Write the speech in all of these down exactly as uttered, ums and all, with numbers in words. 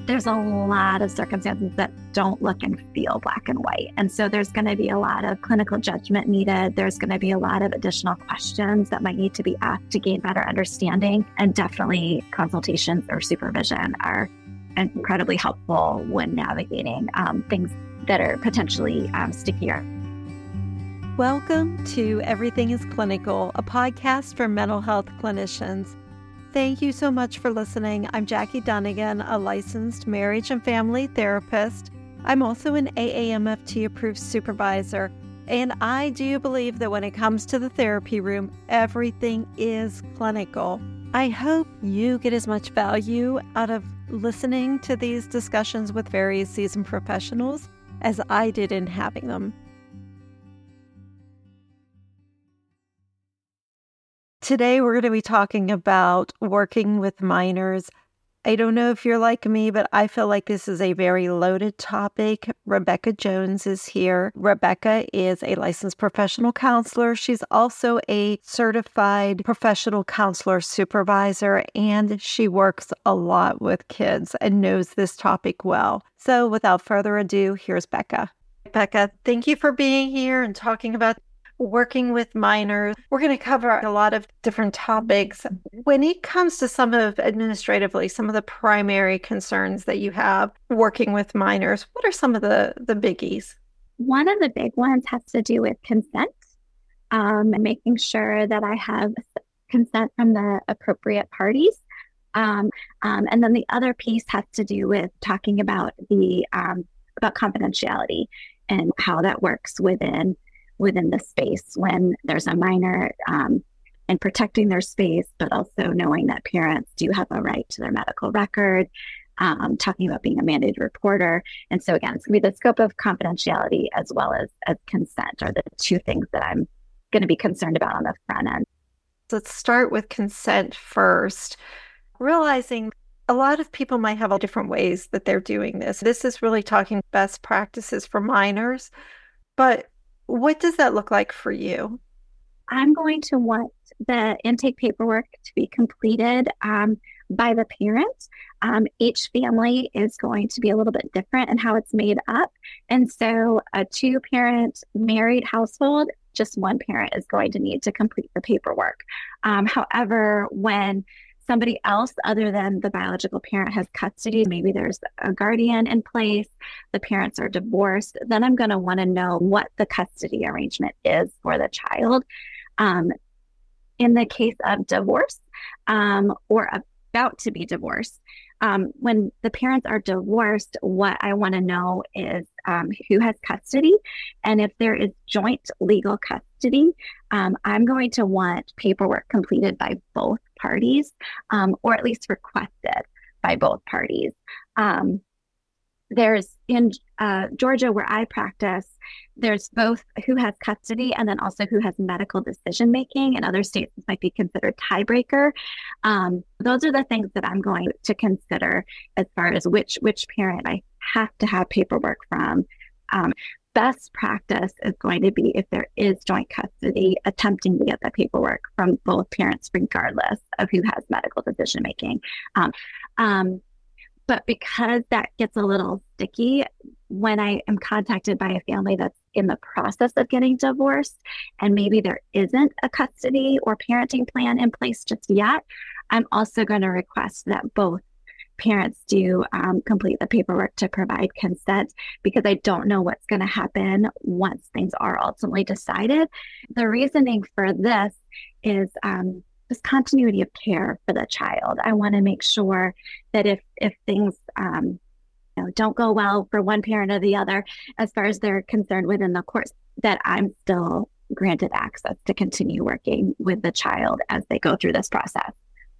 there's a lot of circumstances that don't look and feel black and white. And so there's going to be a lot of clinical judgment needed. There's going to be a lot of additional questions that might need to be asked to gain better understanding. And definitely consultations or supervision are incredibly helpful when navigating um, things that are potentially um, stickier. Welcome to Everything is Clinical, a podcast for mental health clinicians. Thank you so much for listening. I'm Jackie Dunnigan, a licensed marriage and family therapist. I'm also an A A M F T-approved supervisor, and I do believe that when it comes to the therapy room, everything is clinical. I hope you get as much value out of listening to these discussions with various seasoned professionals as I did in having them. Today, we're going to be talking about working with minors. I don't know if you're like me, but I feel like this is a very loaded topic. Rebecca Jones is here. Rebecca is a licensed professional counselor. She's also a certified professional counselor supervisor, and she works a lot with kids and knows this topic well. So without further ado, here's Becca. Becca, thank you for being here and talking about working with minors. We're going to cover a lot of different topics. When it comes to some of administratively, some of the primary concerns that you have working with minors, what are some of the, the biggies? One of the big ones has to do with consent, um, and making sure that I have consent from the appropriate parties. Um, um, and then the other piece has to do with talking about the um, about confidentiality and how that works within within the space when there's a minor, um, and protecting their space, but also knowing that parents do have a right to their medical record, um, talking about being a mandated reporter. And so again, it's going to be the scope of confidentiality as well as, as consent are the two things that I'm going to be concerned about on the front end. Let's start with consent first. Realizing a lot of people might have different ways that they're doing this. This is really talking best practices for minors, but what does that look like for you? I'm going to want the intake paperwork to be completed um, by the parent. Um, each family is going to be a little bit different in how it's made up. And so a two-parent married household, just one parent is going to need to complete the paperwork. Um, however, when somebody else other than the biological parent has custody, maybe there's a guardian in place, the parents are divorced, then I'm going to want to know what the custody arrangement is for the child. Um, in the case of divorce um, or about to be divorced, um, when the parents are divorced, what I want to know is um, who has custody. And if there is joint legal custody, um, I'm going to want paperwork completed by both parties, um, or at least requested by both parties. Um, there's in uh, Georgia, where I practice, there's both who has custody and then also who has medical decision making. In other states, this might be considered tiebreaker. Um, those are the things that I'm going to consider as far as which which parent I have to have paperwork from. Um, best practice is going to be, if there is joint custody, attempting to get the paperwork from both parents, regardless of who has medical decision making. Um, um, But because that gets a little sticky, when I am contacted by a family that's in the process of getting divorced, and maybe there isn't a custody or parenting plan in place just yet, I'm also going to request that both parents do um, complete the paperwork to provide consent, because I don't know what's going to happen once things are ultimately decided. The reasoning for this is um, just continuity of care for the child. I want to make sure that if if things um, you know, don't go well for one parent or the other, as far as they're concerned within the course, that I'm still granted access to continue working with the child as they go through this process.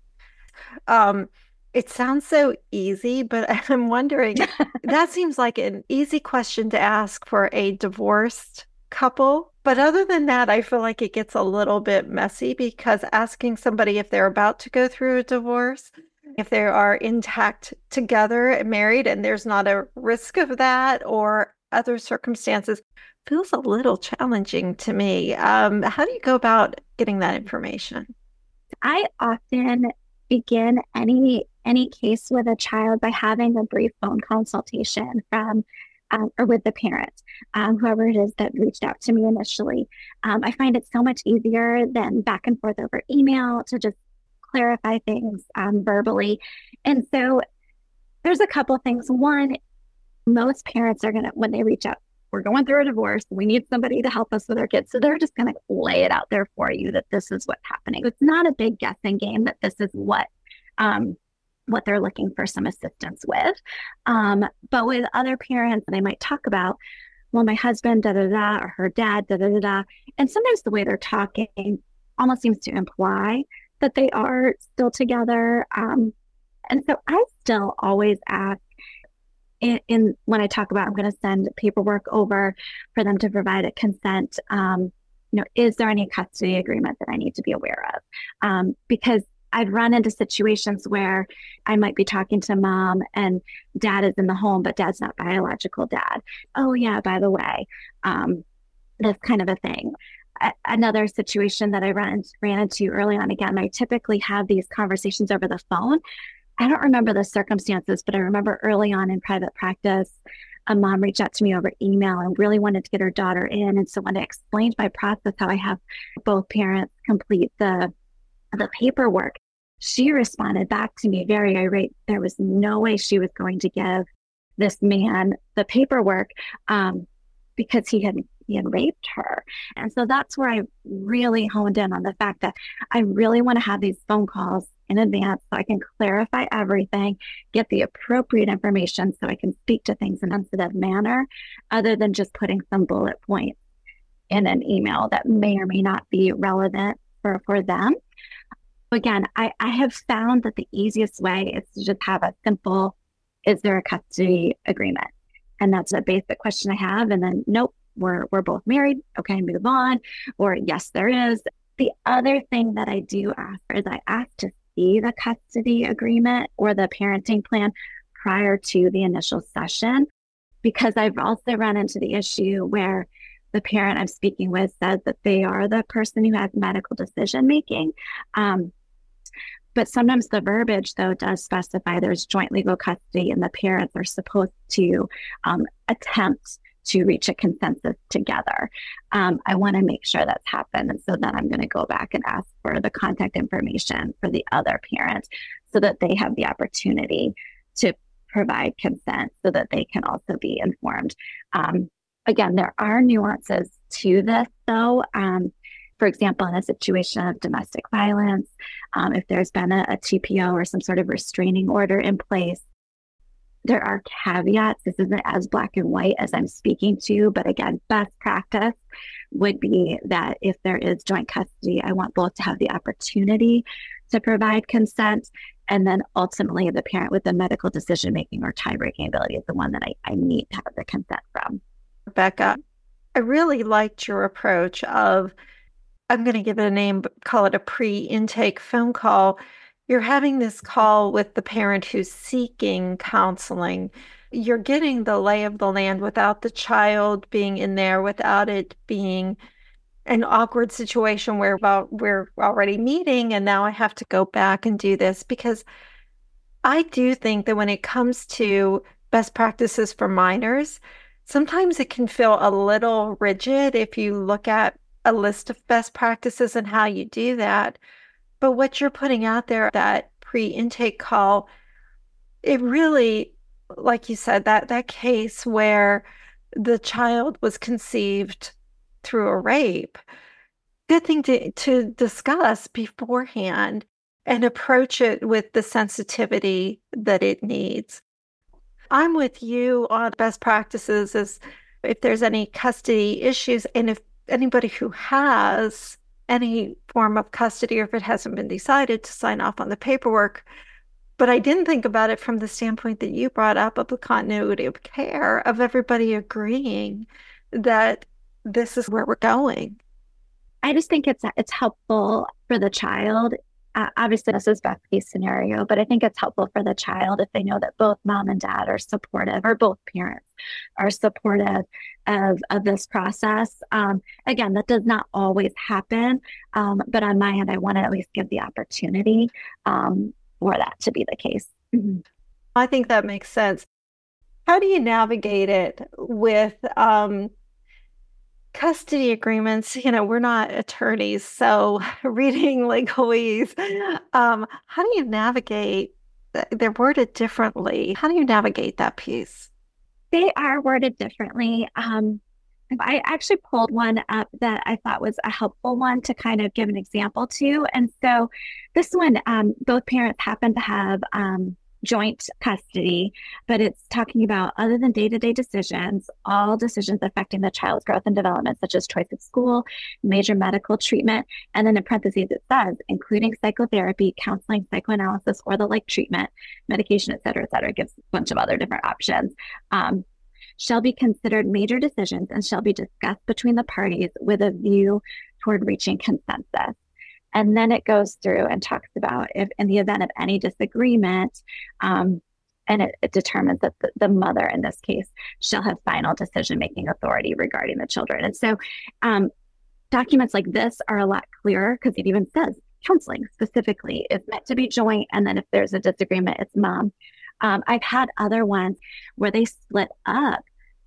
Um, it sounds so easy, but I'm wondering, that seems like an easy question to ask for a divorced couple. But other than that, I feel like it gets a little bit messy, because asking somebody if they're about to go through a divorce, if they are intact together and married and there's not a risk of that or other circumstances, feels a little challenging to me. Um, how do you go about getting that information? I often begin any any case with a child by having a brief phone consultation from um, or with the parent, um, whoever it is that reached out to me initially. Um, I find it so much easier than back and forth over email to just clarify things um, verbally. And so there's a couple of things. One, most parents are going to, when they reach out, we're going through a divorce. We need somebody to help us with our kids. So they're just going to lay it out there for you that this is what's happening. It's not a big guessing game that this is what um, what they're looking for some assistance with. Um, but with other parents, they might talk about, well, my husband, da da da, or her dad, da da da da. And sometimes the way they're talking almost seems to imply that they are still together. Um, and so I still always ask, In, in when I talk about, I'm going to send paperwork over for them to provide a consent. Um, you know, is there any custody agreement that I need to be aware of? Um, because I've run into situations where I might be talking to mom and dad is in the home, but dad's not biological dad. Oh yeah, by the way, um, that's kind of a thing. A- another situation that I ran, ran into early on, again, I typically have these conversations over the phone. I don't remember the circumstances, but I remember early on in private practice, a mom reached out to me over email and really wanted to get her daughter in. And so when I explained my process, how I have both parents complete the, the paperwork, she responded back to me very irate. There was no way she was going to give this man the paperwork um, because he had he had raped her. And so that's where I really honed in on the fact that I really want to have these phone calls in advance so I can clarify everything, get the appropriate information so I can speak to things in a sensitive manner, other than just putting some bullet points in an email that may or may not be relevant for, for them. Again, I, I have found that the easiest way is to just have a simple, is there a custody agreement? And that's a basic question I have. And then, nope, we're we're both married. Okay, move on. Or yes, there is. The other thing that I do ask is I ask to see the custody agreement or the parenting plan prior to the initial session, because I've also run into the issue where the parent I'm speaking with says that they are the person who has medical decision making. Um, but sometimes the verbiage, though, does specify there's joint legal custody and the parents are supposed to um, attempt to reach a consensus together. Um, I want to make sure that's happened. And so then I'm going to go back and ask for the contact information for the other parent so that they have the opportunity to provide consent so that they can also be informed. Um, again, there are nuances to this, though. Um, for example, in a situation of domestic violence, um, if there's been a, a T P O or some sort of restraining order in place, there are caveats. This isn't as black and white as I'm speaking to, but again, best practice would be that if there is joint custody, I want both to have the opportunity to provide consent. And then ultimately the parent with the medical decision-making or tie-breaking ability is the one that I, I need to have the consent from. Rebecca, I really liked your approach of, I'm going to give it a name, but call it a pre-intake phone call. You're having this call with the parent who's seeking counseling. You're getting the lay of the land without the child being in there, without it being an awkward situation where, well, we're already meeting and now I have to go back and do this. Because I do think that when it comes to best practices for minors, sometimes it can feel a little rigid if you look at a list of best practices and how you do that. But what you're putting out there, that pre-intake call, it really, like you said, that that case where the child was conceived through a rape, good thing to, to discuss beforehand and approach it with the sensitivity that it needs. I'm with you on best practices as if there's any custody issues, and if anybody who has any form of custody, or if it hasn't been decided, to sign off on the paperwork. But I didn't think about it from the standpoint that you brought up of the continuity of care, of everybody agreeing that this is where we're going. I just think it's it's helpful for the child. Uh, obviously, this is best case scenario, but I think it's helpful for the child if they know that both mom and dad are supportive, or both parents are supportive of, of this process. Um, again, that does not always happen, um, but on my end, I want to at least give the opportunity. Um, for that to be the case. Mm-hmm. I think that makes sense. How do you navigate it with um, custody agreements? You know, we're not attorneys, so reading legalese, um, how do you navigate? They're worded differently. How do you navigate that piece? They are worded differently. Um, I actually pulled one up that I thought was a helpful one to kind of give an example to. And so this one, um, both parents happen to have um, joint custody, but it's talking about other than day-to-day decisions, all decisions affecting the child's growth and development, such as choice of school, major medical treatment, and then in parentheses it says, including psychotherapy, counseling, psychoanalysis, or the like treatment, medication, et cetera, et cetera. It gives a bunch of other different options. Um, shall be considered major decisions and shall be discussed between the parties with a view toward reaching consensus. And then it goes through and talks about if in the event of any disagreement, um, and it, it determines that the, the mother in this case shall have final decision-making authority regarding the children. And so um, documents like this are a lot clearer because it even says counseling specifically is meant to be joint. And then if there's a disagreement, it's mom. Um, I've had other ones where they split up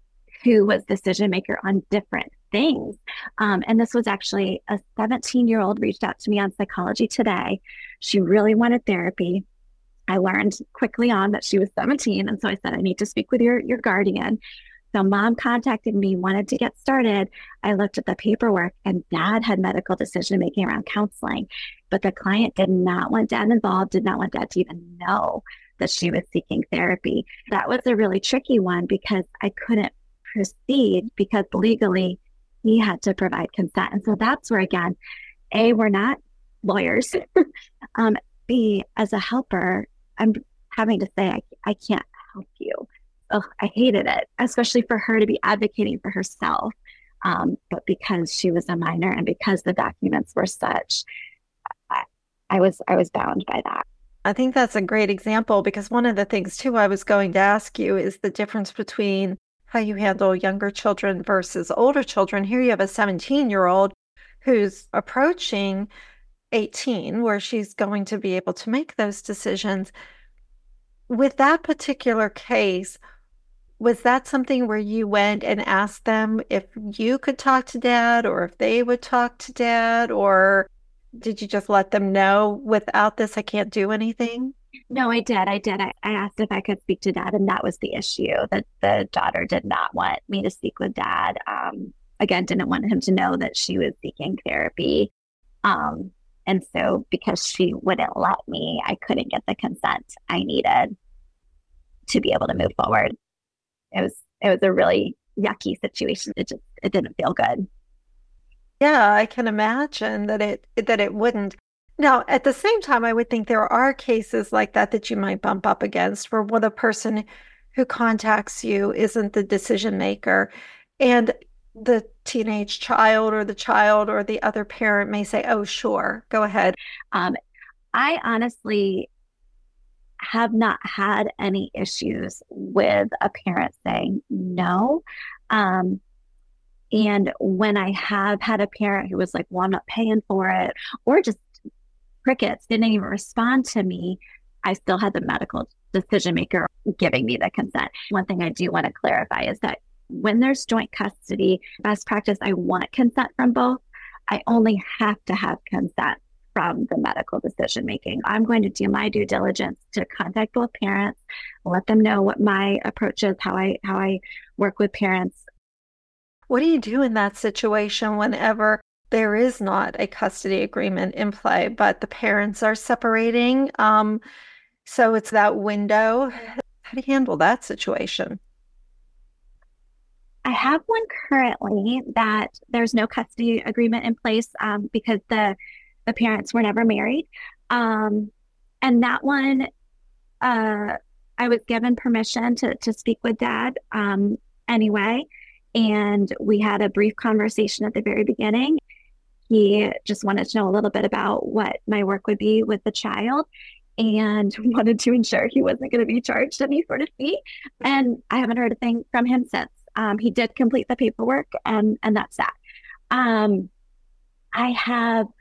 who was decision maker on different things. Um, and this was actually a seventeen year old reached out to me on Psychology Today. She really wanted therapy. I learned quickly on that she was seventeen. And so I said, I need to speak with your, your guardian. So mom contacted me, wanted to get started. I looked at the paperwork and dad had medical decision making around counseling, but the client did not want dad involved, did not want dad to even know that she was seeking therapy. That was a really tricky one because I couldn't proceed because legally he had to provide consent. And so that's where, again, A, we're not lawyers. um, B, as a helper, I'm having to say, I, I can't help you. Oh, I hated it, especially for her to be advocating for herself. Um, but because she was a minor and because the documents were such, I, I was I was bound by that. I think that's a great example because one of the things too I was going to ask you is the difference between how you handle younger children versus older children. Here you have a seventeen year old who's approaching eighteen where she's going to be able to make those decisions. With that particular case, was that something where you went and asked them if you could talk to dad or if they would talk to dad, or did you just let them know without this, I can't do anything? No, I did. I did. I, I asked if I could speak to dad, and that was the issue, that the daughter did not want me to speak with dad. Um, again, didn't want him to know that she was seeking therapy. Um, and so because she wouldn't let me, I couldn't get the consent I needed to be able to move forward. It was, it was a really yucky situation. It just, it didn't feel good. Yeah, I can imagine that it, that it wouldn't. Now, at the same time, I would think there are cases like that that you might bump up against where the person who contacts you isn't the decision maker and the teenage child or the child or the other parent may say, oh, sure, go ahead. Um, I honestly have not had any issues with a parent saying no. Um, and when I have had a parent who was like, well, I'm not paying for it, or just crickets, didn't even respond to me, I still had the medical decision maker giving me the consent. One thing I do want to clarify is that when there's joint custody, best practice, I want consent from both. I only have to have consent from the medical decision making. I'm going to do my due diligence to contact both parents, let them know what my approach is, how I how I work with parents. What do you do in that situation whenever there is not a custody agreement in play, but the parents are separating? Um, so it's that window. How do you handle that situation? I have one currently that there's no custody agreement in place um, because the the parents were never married. Um, and that one, uh, I was given permission to to speak with dad um, anyway. And we had a brief conversation at the very beginning. He just wanted to know a little bit about what my work would be with the child and wanted to ensure he wasn't going to be charged any sort of fee. And I haven't heard a thing from him since. Um, he did complete the paperwork and, and that's that. Um, I have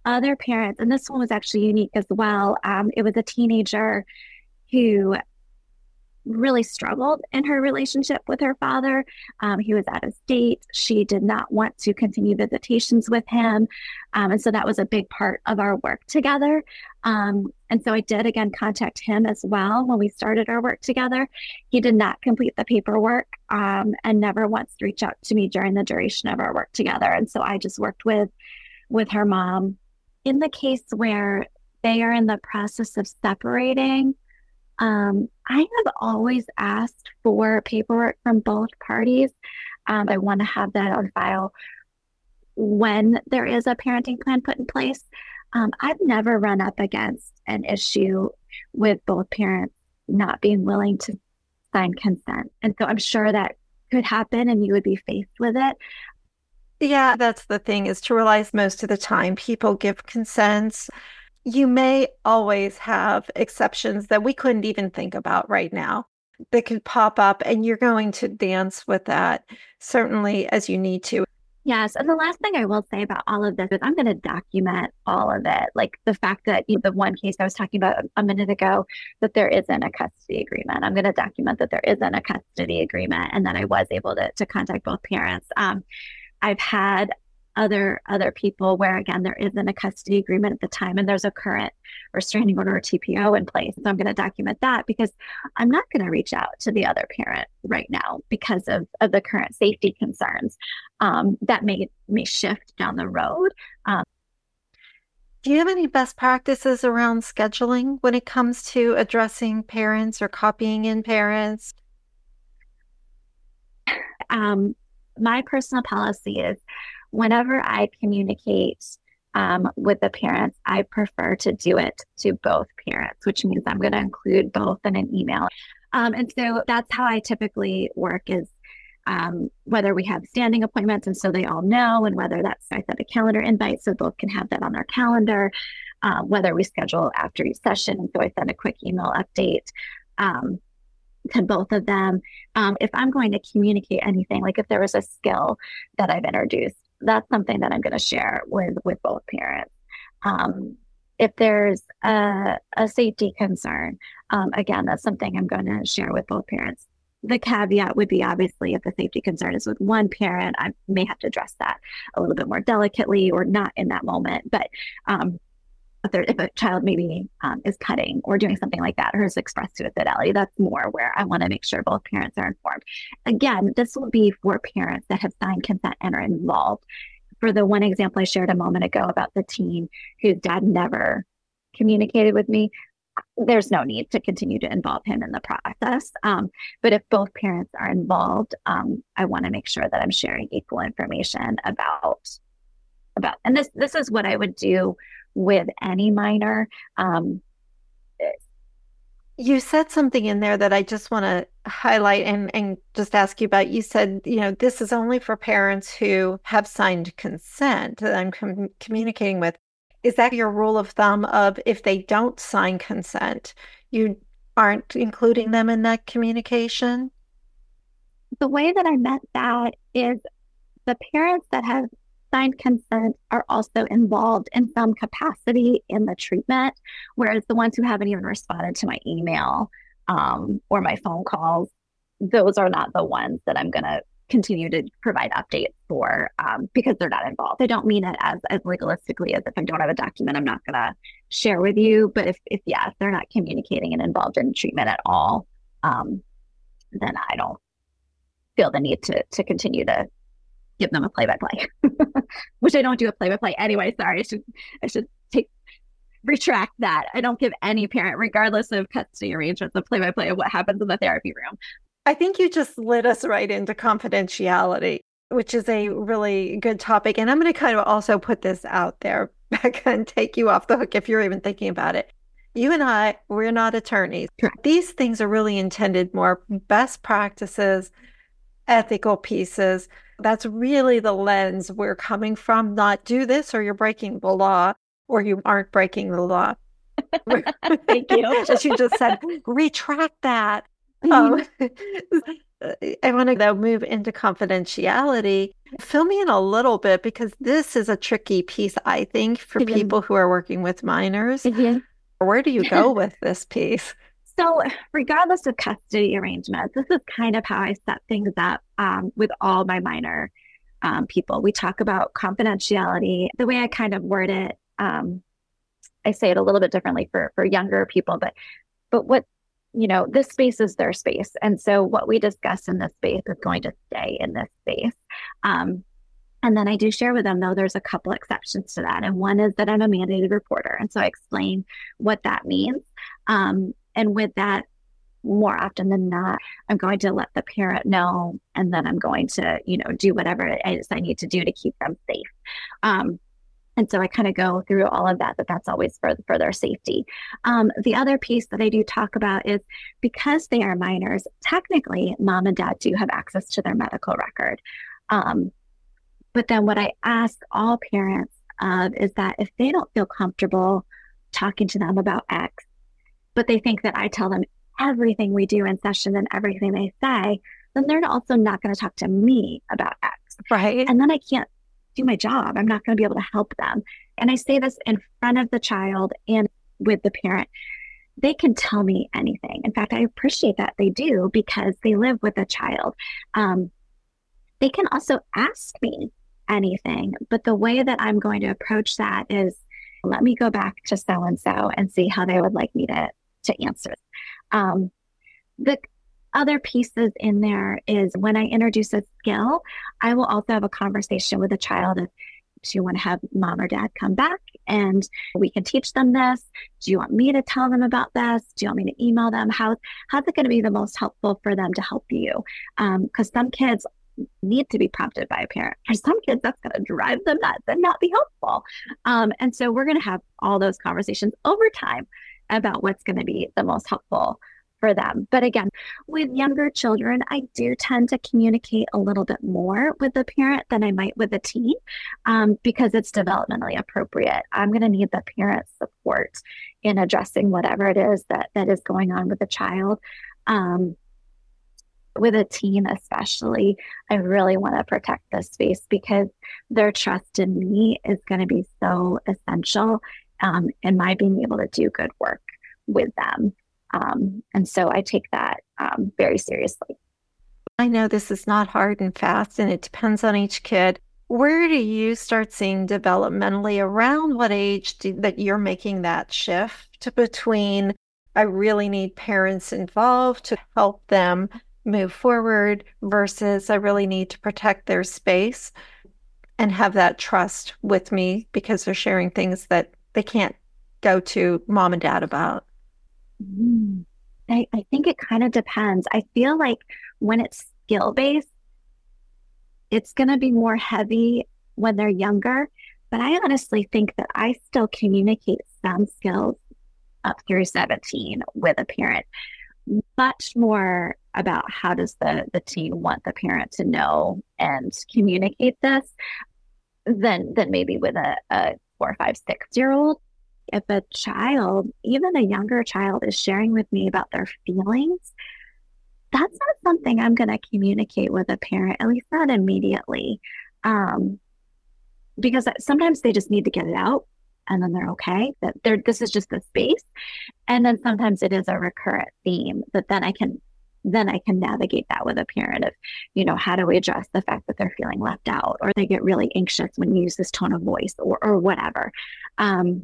other parents, and this one was actually unique as well. Um, it was a teenager who really struggled in her relationship with her father. Um, he was out of state. She did not want to continue visitations with him. Um, and so that was a big part of our work together. Um, and so I did again contact him as well when we started our work together. He did not complete the paperwork um, and never once reached out to me during the duration of our work together. And so I just worked with with her mom. In the case where they are in the process of separating, um, I have always asked for paperwork from both parties. Um, I want to have that on file when there is a parenting plan put in place. Um, I've never run up against an issue with both parents not being willing to sign consent. And so I'm sure that could happen and you would be faced with it. Yeah, that's the thing, is to realize most of the time people give consents. You may always have exceptions that we couldn't even think about right now that could pop up, and you're going to dance with that certainly as you need to. Yes. And the last thing I will say about all of this is I'm going to document all of it. Like the fact that, you know, the one case I was talking about a minute ago, that there isn't a custody agreement. I'm going to document that there isn't a custody agreement and that I was able to, to contact both parents. Um, I've had other other people where, again, there isn't a custody agreement at the time and there's a current restraining order or T P O in place. So I'm going to document that because I'm not going to reach out to the other parent right now because of, of the current safety concerns um, that may, may shift down the road. Um, Do you have any best practices around scheduling when it comes to addressing parents or copying in parents? Um, my personal policy is whenever I communicate um, with the parents, I prefer to do it to both parents, which means I'm going to include both in an email. Um, and so that's how I typically work is um, whether we have standing appointments and so they all know, and whether that's I set a calendar invite so both can have that on their calendar, uh, whether we schedule after each session. And so I send a quick email update um, to both of them. Um, if I'm going to communicate anything, like if there was a skill that I've introduced, that's something that I'm going to share with with both parents. Um, if there's a, a safety concern, um, again, that's something I'm going to share with both parents. The caveat would be obviously if the safety concern is with one parent, I may have to address that a little bit more delicately or not in that moment. But um, if, there, if a child maybe um, is cutting or doing something like that or has expressed suicidality, that's more where I want to make sure both parents are informed. Again, this will be for parents that have signed consent and are involved. For the one example I shared a moment ago about the teen whose dad never communicated with me, there's no need to continue to involve him in the process. Um, but if both parents are involved, um, I want to make sure that I'm sharing equal information about, about, and this, this is what I would do with any minor. Um, you said something in there that I just want to highlight and, and just ask you about. You said, you know, this is only for parents who have signed consent that I'm com- communicating with. Is that your rule of thumb of if they don't sign consent, you aren't including them in that communication? The way that I meant that is the parents that have signed consent are also involved in some capacity in the treatment, whereas the ones who haven't even responded to my email um, or my phone calls, those are not the ones that I'm going to continue to provide updates for um, because they're not involved. I don't mean it as, as legalistically as if I don't have a document, I'm not going to share with you. But if, if yeah, if they're not communicating and involved in treatment at all, um, then I don't feel the need to to continue to give them a play-by-play, which I don't do a play-by-play anyway. Sorry, I should I should take retract that. I don't give any parent, regardless of custody arrangements, a play-by-play of what happens in the therapy room. I think you just led us right into confidentiality, which is a really good topic. And I'm going to kind of also put this out there, Becca, and take you off the hook if you're even thinking about it. You and I, we're not attorneys. Correct. These things are really intended more best practices, ethical pieces. That's really the lens we're coming from, not do this or you're breaking the law or you aren't breaking the law. Thank you. As you just said, retract that. Um, uh, I want to though move into confidentiality. Fill me in a little bit because this is a tricky piece, I think, for people who are working with minors. Mhm. Where do you go with this piece? So, regardless of custody arrangements, this is kind of how I set things up um, with all my minor um, people. We talk about confidentiality. The way I kind of word it, um, I say it a little bit differently for for younger people, but but what you know, this space is their space, and so what we discuss in this space is going to stay in this space. Um, and then I do share with them, though, there's a couple exceptions to that. And one is that I'm a mandated reporter. And so I explain what that means. Um, and with that, more often than not, I'm going to let the parent know, and then I'm going to, you know, do whatever it is I need to do to keep them safe. Um, and so I kind of go through all of that, but that's always for, for their safety. Um, the other piece that I do talk about is because they are minors, technically, mom and dad do have access to their medical record. Um, But then what I ask all parents of is that if they don't feel comfortable talking to them about X, but they think that I tell them everything we do in session and everything they say, then they're also not going to talk to me about X. Right. And then I can't do my job. I'm not going to be able to help them. And I say this in front of the child and with the parent. They can tell me anything. In fact, I appreciate that they do because they live with a child. Um, they can also ask me anything, but the way that I'm going to approach that is let me go back to so-and-so and see how they would like me to, to answer. Um, the other pieces in there is when I introduce a skill, I will also have a conversation with the child if do you want to have mom or dad come back and we can teach them this? Do you want me to tell them about this? Do you want me to email them? How, how's it going to be the most helpful for them to help you? Because um, some kids need to be prompted by a parent. For some kids, that's going to drive them nuts and not be helpful. Um, and so we're going to have all those conversations over time about what's going to be the most helpful for them. But again, with younger children, I do tend to communicate a little bit more with the parent than I might with the teen um, because it's developmentally appropriate. I'm going to need the parent's support in addressing whatever it is that, that is going on with the child. Um, with a teen especially, I really want to protect this space because their trust in me is going to be so essential um, in my being able to do good work with them. Um, and so I take that um, very seriously. I know this is not hard and fast, and it depends on each kid. Where do you start seeing developmentally around what age do, that you're making that shift between I really need parents involved to help them move forward versus I really need to protect their space and have that trust with me because they're sharing things that they can't go to mom and dad about? Mm. I, I think it kind of depends. I feel like when it's skill-based, it's going to be more heavy when they're younger. But I honestly think that I still communicate some skills up through seventeen with a parent. Much more about how does the, the teen want the parent to know and communicate this than, than maybe with a, a four, five, six-year-old. If a child, even a younger child, is sharing with me about their feelings, that's not something I'm going to communicate with a parent, at least not immediately. Um, because sometimes they just need to get it out and then they're okay, that they're, this is just the space. And then sometimes it is a recurrent theme that then I can, then I can navigate that with a parent of, you know, how do we address the fact that they're feeling left out or they get really anxious when you use this tone of voice or, or whatever. Um,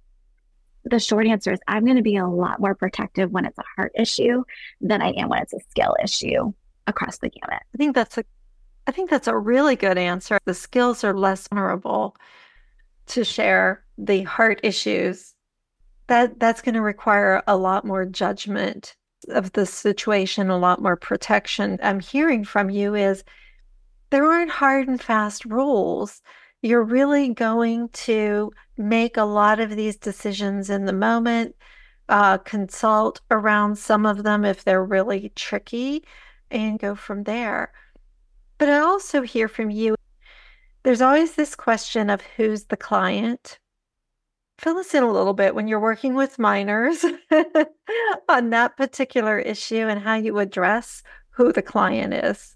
The short answer is I'm going to be a lot more protective when it's a heart issue than I am when it's a skill issue across the gamut. I think that's a, I think that's a really good answer. The skills are less vulnerable to share. The heart issues, that that's going to require a lot more judgment of the situation, a lot more protection. I'm hearing from you is there aren't hard and fast rules. You're really going to make a lot of these decisions in the moment, uh, consult around some of them if they're really tricky, and go from there. But I also hear from you, there's always this question of who's the client. Fill us in a little bit when you're working with minors on that particular issue and how you address who the client is?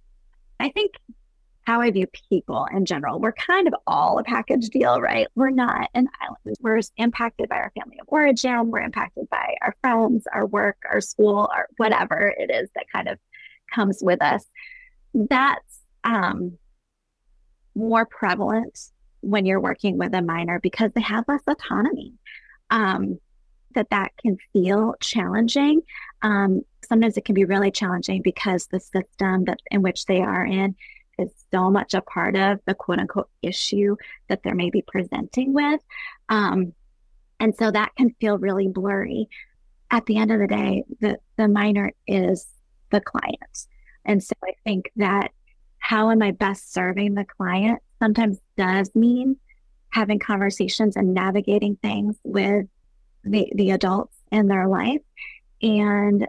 I think how I view people in general, we're kind of all a package deal, right? We're not an island. We're impacted by our family of origin. We're impacted by our friends, our work, our school, or whatever it is that kind of comes with us. That's um, more prevalent when you're working with a minor because they have less autonomy. Um, that that can feel challenging. Um, sometimes it can be really challenging because the system that in which they are in is so much a part of the quote unquote issue that they're maybe presenting with. Um, and so that can feel really blurry. At the end of the day, the, the minor is the client. And so I think that how am I best serving the client sometimes does mean having conversations and navigating things with the, the adults in their life. And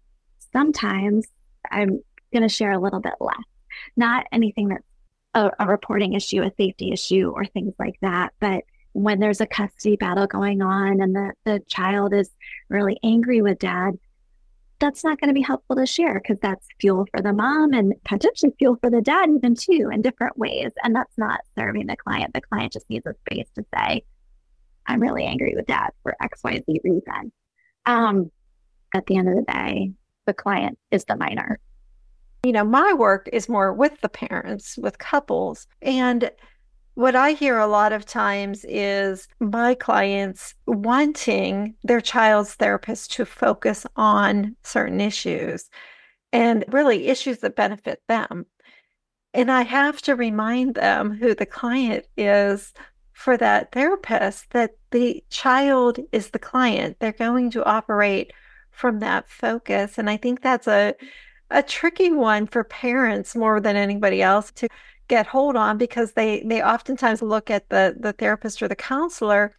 sometimes I'm going to share a little bit less, not anything that's a, a reporting issue, a safety issue, or things like that. But when there's a custody battle going on and the, the child is really angry with dad, that's not going to be helpful to share because that's fuel for the mom and potentially fuel for the dad even too in different ways. And that's not serving the client. The client just needs a space to say, I'm really angry with dad for X Y Z reason. Um, at the end of the day, the client is the minor. You know, my work is more with the parents, with couples. And what I hear a lot of times is my clients wanting their child's therapist to focus on certain issues and really issues that benefit them. And I have to remind them who the client is for that therapist, that the child is the client. They're going to operate from that focus. And I think that's a, a tricky one for parents more than anybody else to get hold on because they, they oftentimes look at the, the therapist or the counselor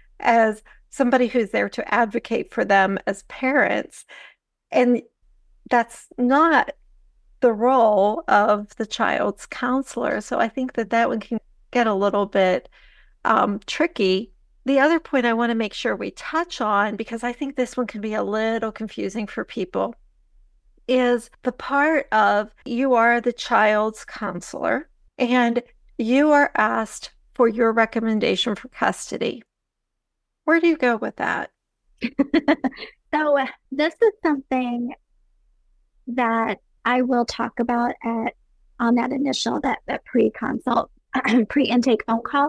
as somebody who's there to advocate for them as parents. And that's not the role of the child's counselor. So I think that that one can get a little bit um, tricky. The other point I want to make sure we touch on, because I think this one can be a little confusing for people, is the part of you are the child's counselor and you are asked for your recommendation for custody. Where do you go with that? So uh, this is something that I will talk about at on that initial, that, that pre-consult, pre-intake phone call.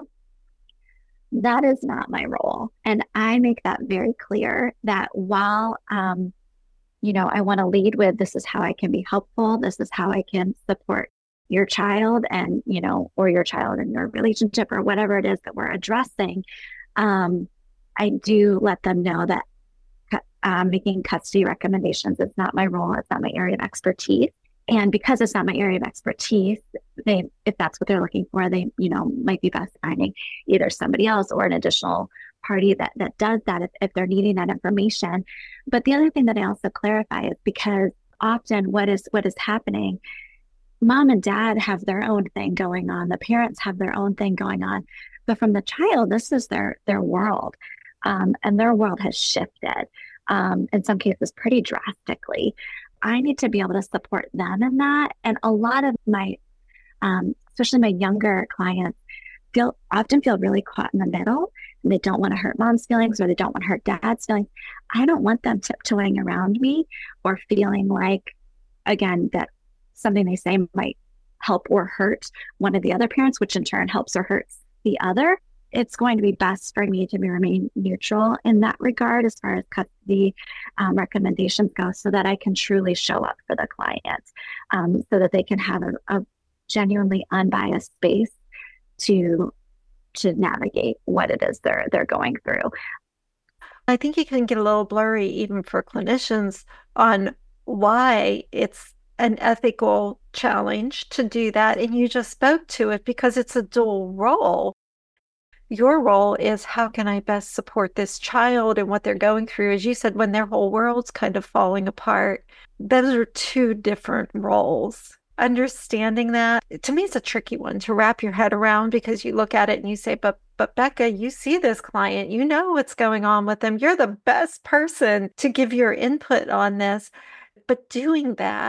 That is not my role. And I make that very clear that while, um, you know, I want to lead with this is how I can be helpful. This is how I can support your child and, you know, or your child in your relationship or whatever it is that we're addressing. Um, I do let them know that uh, making custody recommendations is not my role. It's not my area of expertise. And because it's not my area of expertise, they, if that's what they're looking for, they, you know, might be best finding either somebody else or an additional party that, that does that if, if they're needing that information. But the other thing that I also clarify is because often what is, what is happening, mom and dad have their own thing going on. The parents have their own thing going on, but from the child, this is their, their world. Um, and their world has shifted, um, in some cases pretty drastically. I need to be able to support them in that. And a lot of my, um, especially my younger clients, feel often feel really caught in the middle, and they don't want to hurt mom's feelings or they don't want to hurt dad's feelings. I don't want them tiptoeing around me or feeling like, again, that something they say might help or hurt one of the other parents, which in turn helps or hurts the other. It's going to be best for me to be, remain neutral in that regard as far as custody um, recommendations go, so that I can truly show up for the client, um, so that they can have a, a genuinely unbiased space to to navigate what it is they're they're going through. I think it can get a little blurry even for clinicians on why it's an ethical challenge to do that. And you just spoke to it because it's a dual role. Your role is how can I best support this child and what they're going through, as you said, when their whole world's kind of falling apart. Those are two different roles. Understanding that, to me, it's a tricky one to wrap your head around because you look at it and you say, but, but Becca, you see this client, you know what's going on with them. You're the best person to give your input on this. But doing that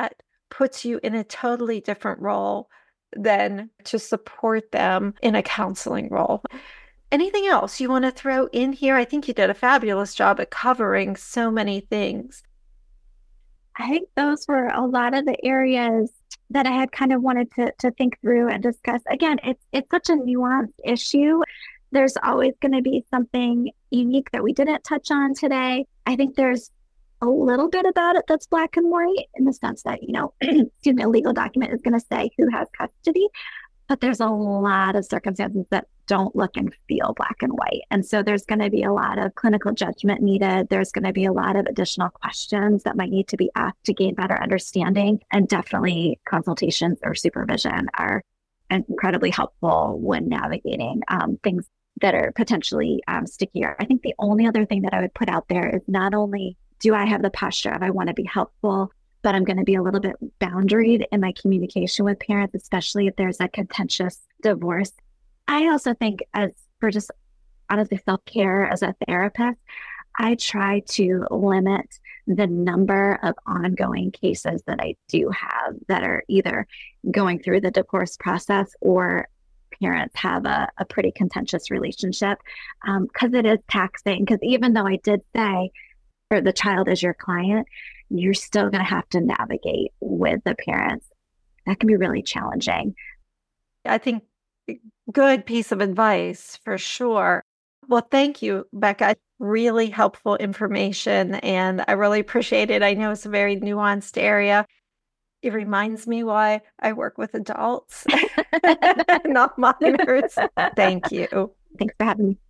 puts you in a totally different role than to support them in a counseling role. Anything else you want to throw in here? I think you did a fabulous job at covering so many things. I think those were a lot of the areas that I had kind of wanted to to think through and discuss. Again, it's it's such a nuanced issue. There's always going to be something unique that we didn't touch on today. I think there's a little bit about it that's black and white in the sense that, you know, excuse me, a legal document is going to say who has custody, but there's a lot of circumstances that don't look and feel black and white. And so there's going to be a lot of clinical judgment needed. There's going to be a lot of additional questions that might need to be asked to gain better understanding. And definitely consultations or supervision are incredibly helpful when navigating um, things that are potentially um, stickier. I think the only other thing that I would put out there is not only do I have the posture of I want to be helpful, but I'm going to be a little bit boundaried in my communication with parents, especially if there's a contentious divorce. I also think, as for just honestly self-care as a therapist, I try to limit the number of ongoing cases that I do have that are either going through the divorce process or parents have a, a pretty contentious relationship, because um, it is taxing. Because even though I did say, or the child is your client, you're still going to have to navigate with the parents. That can be really challenging. I think good piece of advice for sure. Well, thank you, Becca. Really helpful information, and I really appreciate it. I know it's a very nuanced area. It reminds me why I work with adults, not minors. Thank you. Thanks for having me.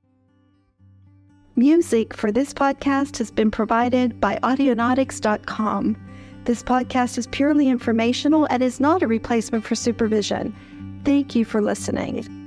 Music for this podcast has been provided by audionautics dot com. This podcast is purely informational and is not a replacement for supervision. Thank you for listening.